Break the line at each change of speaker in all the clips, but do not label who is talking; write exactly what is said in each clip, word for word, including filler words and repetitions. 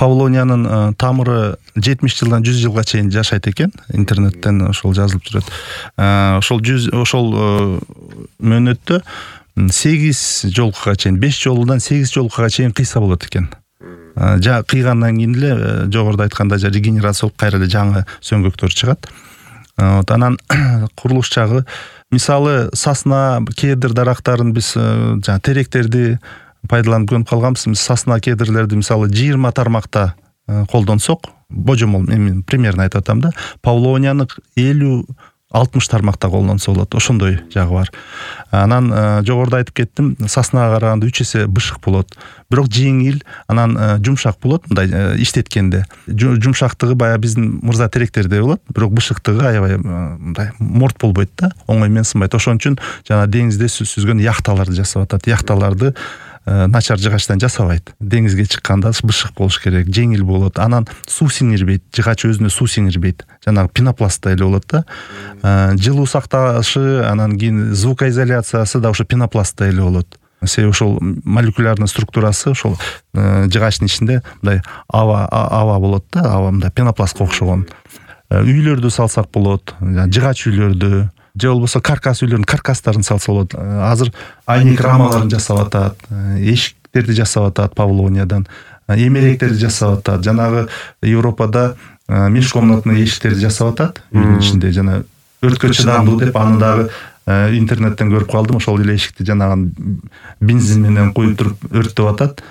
Павлониянын тамыры жетимиш жылдан жүз жылга чейин жашайт экен. Интернеттен ошол жазылып жүрөт. Ошол жүз ошол мөөнөттө сегиз жолкуга чейин, беш жолудан сегиз жолкуга чейин кыйса болот экен. Жа кыйгандан кийин эле жогоруда айтканда регенерация болуп кайра эле жаңы сөңгөктөр чыгат. Вот анан курулуш жагы мисалы сосна, кедр дарактарын биз жана теректерди пайдаланып көнүп калганбыз. Сосна, кедрлерди мисалы жыйырма тармакта колдонсок, божомол мен примерно айтып атам да, Павлонияны элүү алтымыш тармакта колдонсо болот. Ошондой жагы бар. Анан жогоруда айтып кеттим, соснага караганда үч эсе бышык болот. Бирок жеңил, анан жумшак болот, мындай иштеткенде. Жумшактыгы баягы биздин мырза теректерде болот, бирок бышыктыгы аябай мындай морт болбойт да, оңой менен сынбайт. Ошон үчүн жана деңизде сүзгөн яхталарды жасап атат. Яхталарды начар жыгачтан жасабайт. Деңизге чыкканда бышык болуш керек, жеңил болот. Анан суу сиңирбейт, жыгач өзүнө суу сиңирбейт. Жанагы пенопластта эле болот да. Жылуу сакташы, анан кийин звукоизоляциясы да ошо пенопластта эле болот. Себеби ошол молекулярный структурасы ошол жыгачтын ичинде мындай аба аба болот да, аба мындай пенопластка окшогон. Үйлөрдү салсак болот, жыгач үйлөрдү, же болбосо каркас үйлөрдүн каркастарын салса болот. Азыр айнек рамаларын жасап атат, эшиктерди жасап атат Павлониядан, эмеректерди жасап атат. Жанагы Европада межкомнатный эшиктерди жасап атат үйдүн ичинде. Жана өрткө чыдамдуу деп аны дагы интернеттен көрүп калдым. Ошол эле эшикти жанагы бензин менен куюп туруп өрттөп атат.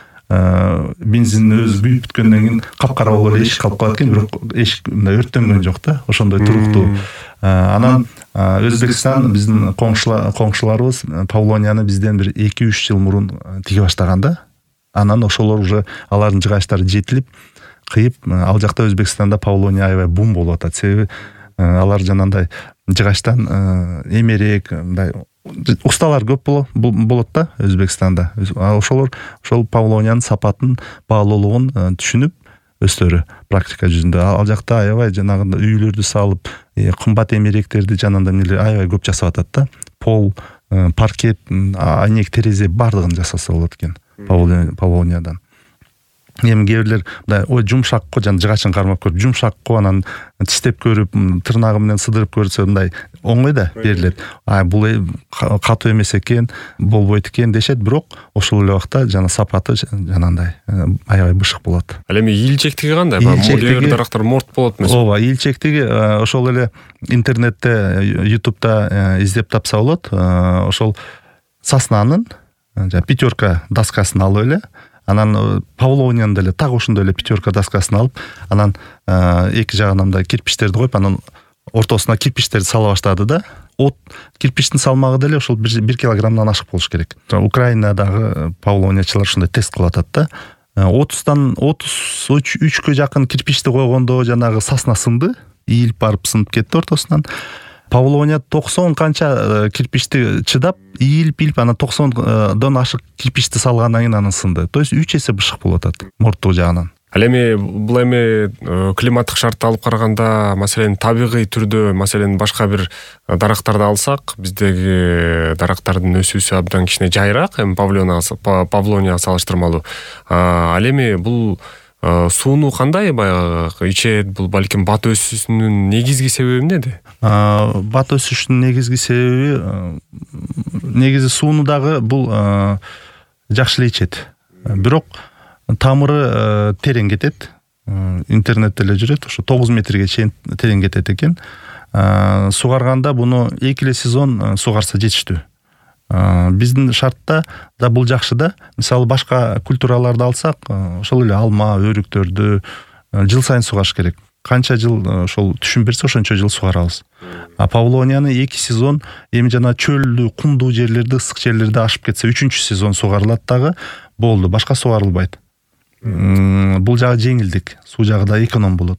Бензин өзү күйүп бүткөндөн кийин капкара болуп эле эшик калып калат экен, бирок эшик мындай өрттөнгөн жок да, ошондой туруктуу. Анан Өзбекстан биздин коңшуларыбыз Павлонияны бизден бир эки үч жыл мурун тиге баштаган да. Анан ошолор уже алардын жыгачтары жетилип, кыйып, ал жакта Өзбекстанда Павлония аябай бум болуп атат. Себеби алар жанандай жыгачтан эмерек, мындай усталар көп болот да Өзбекстанда. Ошолор ошол Павлониянын сапатын, баалуулугун түшүнүп өздөрү практика жүзүндө ал жакта аябай жанагы үйлөрдү салып, кымбат эмеректерди жанында эмнелер аябай көп жасап атат да. Пол, паркет, айнек, терезе бардыгын жасаса болот экен Павлониядан. Эми кээ бирлер мындай ой жумшак го, жана жыгачын кармап көрүп жумшак го, анан тиштеп көрүп, тырнагы менен сыдырып көрсө мындай оңой да берилет. А бул катуу эмес экен, болбойт экен дешет, бирок ошол эле убакта жана сапаты жанандай аябай бышык болот.
Ал эми ийилчектиги кандай? Кээ бир дарактар морт болот эмеспи?
Ооба, ийилчектиги ошол эле интернетте, ютубта издеп тапса болот. Ошол соснанын пятерка доскасын алып эле, анан Павлониянын деле так ошондой эле пятерка доскасын алып, анан эки жагына мындай кирпичтерди коюп, анан ортосуна кирпичтерди сала баштады да. От кирпичтин салмагы деле ошол бир килограммдан ашык болуш керек. Украинадагы Павлониячылар ушундай тест кылып атат да. отуздан отуз үчкө жакын кирпичти койгондо жанагы сосна сынды, ийилип барып сынып кетти ортосунан. Павлония токсон канча кирпичти чыдап, ийилип-ийилип, анан токсондон ашык кирпичти салгандан кийин анан сынды. То есть үч эсе бышык болуп атат морттугу жагынан.
Ал эми бул эми климаттык шартты алып караганда, маселен табигый түрдө, маселен башка бир дарактарды алсак, биздеги дарактардын өсүүсү абдан кичине жайыраак, эми Павлонияга салыштырмалуу. Ал эми бул сууну кандай баягы ичет? Бул балким бат өсүүсүнүн негизги себеби эмнеде?
Бат өсүшүнүн негизги себеби негизи сууну дагы бул жакшы эле ичет. Бирок тамыры терең кетет. Интернетте эле жүрөт, ошо тогуз метрге чейин терең кетет экен. Сугарганда буну эки эле сезон сугарса жетиштүү. Биздин шартта да бул жакшы да. Мисалы башка культураларды алсак, ошол эле алма, өрүктөрдү жыл сайын сугаш керек. Канча жыл ошол түшүн берсе, ошончо жыл сугарабыз. А Павлонияны эки сезон, эми жана чөлдүү, кумдуу жерлерди, ысык жерлерди ашып кетсе, үчүнчү сезон сугарылат дагы, болду, башка сугарылбайт. Бул жагы жеңилдик, суу жагы да эконом болот.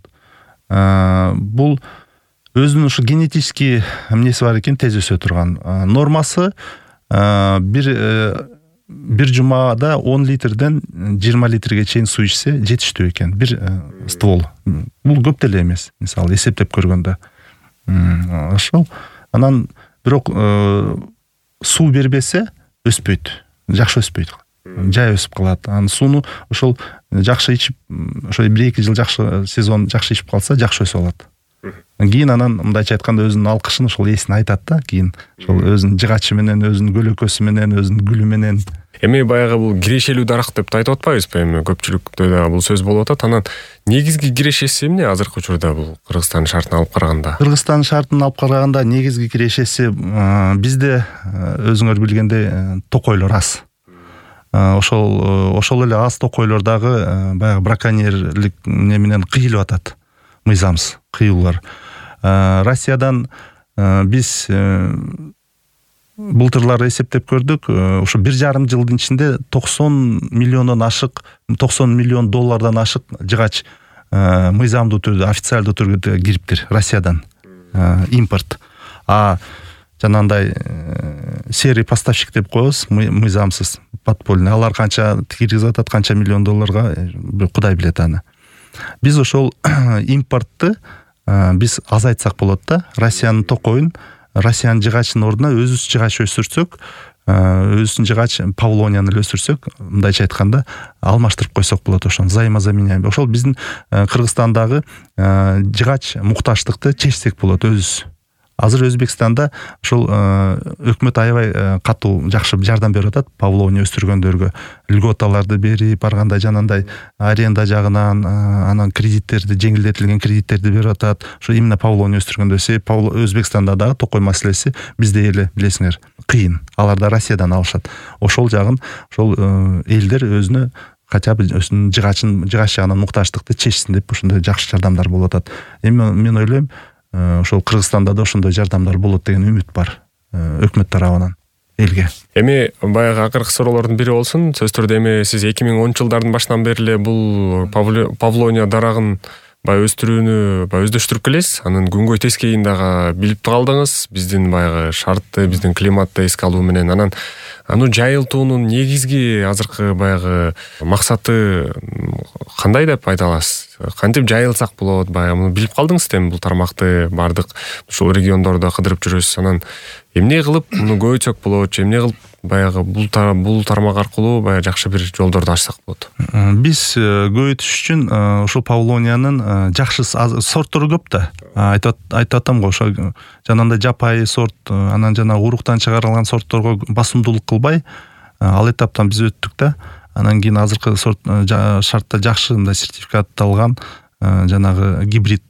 Бул өзүнүн ушу генетический эмнеси бар экен, тез өсө турган. Нормасы бир бир жумада он литрден жыйырма литрге чейин суу ичсе жетиштүү экен, бир ствол. Бул көп деле эмес, мисалы эсептеп көргөндө. Ошол. Анан бирок суу бербесе өспөйт, жакшы өспөйт. жай өсүп калат. Анан сууну ошол жакшы ичип, ошо бир эки жыл жакшы сезон жакшы ичип калса жакшы өсүп алат. Кийин анан мындайча айтканда өзүнүн алкышын ошол ээсине айтат да, кийин ошол өзүнүн жыгачы менен, өзүнүн көлөкөсү менен, өзүнүн гүлү менен.
Эми баягы бул кирешелүү дарак деп айтып атпайбызбы? Эми көпчүлүктө да бул сөз болуп атат. Анан негизги кирешеси эмне азыркы учурда бул Кыргызстан шартын алып караганда?
Кыргызстан шартын алып караганда негизги кирешеси бизде өзүңөр билгендей токойлор аз. Ошол ошол эле аз токойлордагы баягы браконьерлик менен кыйылып атат. Мыйзамсыз кыюулар. Россиядан биз былтырлар эсептеп көрдүк, ошо бир жарым жылдын ичинде токсон миллиондон ашык, токсон миллион доллардан ашык жыгач мыйзамдуу түрдө, официалдуу түрдө кириптир Россиядан импорт. А жанагындай серый поставщик деп коебуз, мыйзамсыз, подпольный. Алар канча киргизип атат, канча миллион долларга, Кудай билет аны. Биз ошол импортты биз азайтсак болот да. Россиянын токойун, Россиянын жыгачынын ордуна өзүбүз жыгач өсүрсөк, өзүбүздүн жыгач Павлонияны өсүрсөк, мындайча айтканда, алмаштырып койсок болот ошону, взаимозаменяемый. Ошол биздин Кыргызстандагы жыгач муктаждыкты чечсек болот өзүбүз. Азыр Өзбекстанда ошол өкмөт аябай катуу жакшы жардам берип атат Павлония өстүргөндөргө. Льготаларды берип, барганда жанагындай аренда жагынан, анан кредиттерди, жеңилдетилген кредиттерди берип атат. Ошо именно Павлония өстүргөндөр. Өзбекстанда дагы токой маселеси бизде эле билесиңер кыйын. Алар да Россиядан алышат. Ошол жагын ошол элдер өзүнө хотя бы өзүнүн жыгачын, жыгач жагынан муктаждыкты чечсин деп ошондой жакшы жардамдар болуп атат. Эми мен ойлойм, ошол Кыргызстанда да ошондой жардамдар болот деген үмүт бар өкмөт тарабынан элге.
Эми баягы акыркы суроолордун бири болсун. Сөз түрдө эми сиз эки миң онунчу жылдардын башынан бери эле бул Павлония дарагын баягы өстүрүүнү баягы өздөштүрүп келесиз. Анын күнгөй тескейин дагы билип калдыңыз. Биздин баягы шартты, биздин климатты эске алуу менен анан аны жайылтуунун негизги азыркы баягы максаты кандай деп айта аласыз? Кантип жайылсак болот? Баягы муну билип калдыңыз да, бул тармакты бардык ушул региондордо кыдырып жүрөсүз. Анан эмне кылып муну көбөйтсөк болот? Эмне кылып баягы бул бул тармак аркылуу баягы жакшы бир жолдорду ачсак болот? Биз
көбөйтүш үчүн ошол Павлониянын жакшы сорттору көп да. Айтып атам го, ошо жанагындай жапайы сорт, анан жана уруктан чыгарылган сортторго басымдуулук кылбай, ал этаптан биз өттүк да. Анан кийин азыркы сорт шартта жакшы мындай сертификатталган жанагы гибрид,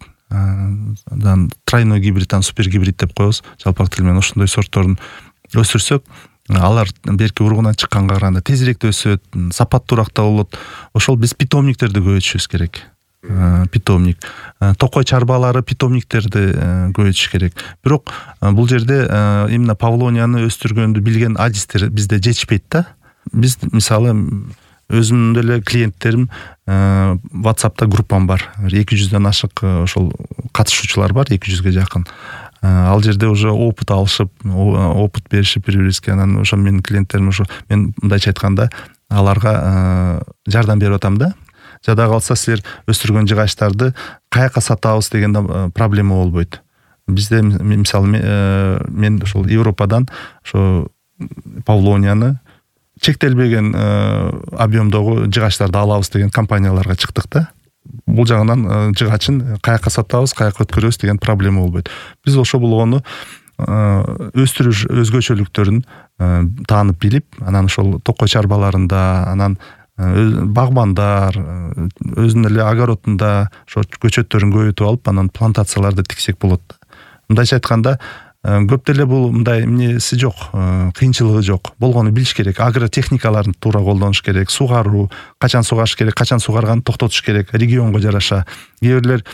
тройной гибридтан супер гибрид деп коебуз, жалпак тил менен ошондой сортторун өсүрсөк, алар берки уругунан чыкканга караганда тезирээк өсөт, сапаттуураак болот. Ошол биз питомниктерди көбөйтүшүбүз керек. Питомник, токой чарбалары, питомниктерди көбөйтүш керек. Бирок бул жерде именно Павлонияны өстүргөндү билген адистер бизде жетишпейт да. Биз мисалы өзүмдүн эле клиенттерим WhatsApp'та группам бар. эки жүздөн ашык ошол катышуучулар бар, эки жүзгө жакын. Ал жерде уже опыт алышып, опыт беришип бири-бирибизге, анан ошо менин клиенттерим ошо мен мындайча айтканда аларга жардам берип атам да. Жада калса силер өстүргөн жыгачтарды каяка сатабыз деген проблема болбойт. Бизде мисалы мен ошол Европадан ошо Павлонияны чектелбеген объемдогу жыгачтарды алабыз деген компанияларга чыктык да. Бул жагынан жыгачын каяка сатабыз, каяка өткөрөбүз деген проблема болбойт. Биз ошо болгону өстүрүш өзгөчөлүктөрүн таанып билип, анан ошол токой чарбаларында, анан багбандар өзүнүн эле огородунда ошо көчөттөрүн көбөйтүп алып, анан плантацияларды тиксек болот. Мындайча айтканда, көп деле бул мындай эмнеси жок, кыйынчылыгы жок. Болгону билиш керек. Агротехникаларын туура колдонуш керек. Сугаруу, качан сугарыш керек, качан сугарганды токтотуш керек, регионго жараша. Кээ бирлер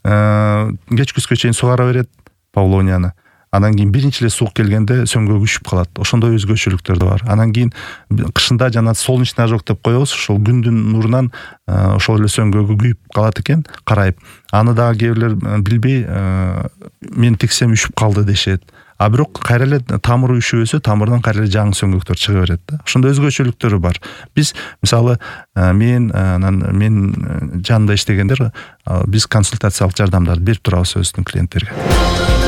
кеч күзгө чейин сугара берет Павлонияны. Анан кийин биринчи эле суук келгенде сөңгө күшүп калат. Ошондой өзгөчөлүктөр да бар. Анан кийин кышында жана солнечный ожог деп коебуз, ошол күндүн нурунан ошол эле сөңгөгө күйүп калат экен, карайып. Аны дагы кээ бирлер билбей мен тиксем үшүп калды дешет. А бирок кайра эле тамыры үшүбөсө, тамырдан кайра эле жаңы сөңгөктөр чыга берет да. Ошондой өзгөчөлүктөрү бар. Биз мисалы мен анан мен жанында иштегендер биз консультациялык жардамдарды берип турабыз өзүбүздүн клиенттерге.